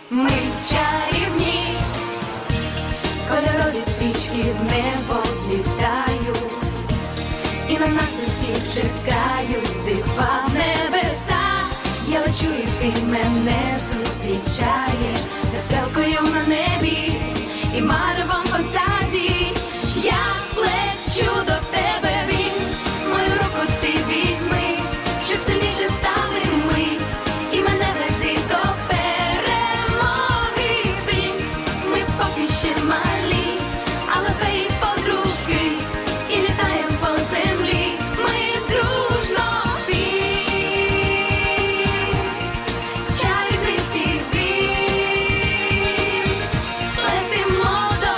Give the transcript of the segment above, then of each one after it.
Ми чарівні, кольорові стрічки в небо злітають, і на нас усіх чекають дива в небеса. Я лечу, і ти мене зустрічаєш веселкою на небі і маревом фантазії. Я лечу до тебе, Вінкс, мою руку ти візьми, щоб сильніше стали ми, і мене веди до перемоги. Вінкс, ми поки ще малі, але феї подружки, і літаєм по землі ми дружно. Вінкс, чарівниці Вінкс, летимо до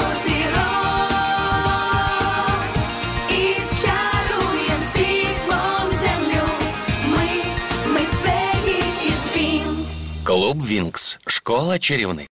зірок і чаруєм світлом землю. Ми феї із Вінкс. Клуб Вінкс. Школа чарівниць.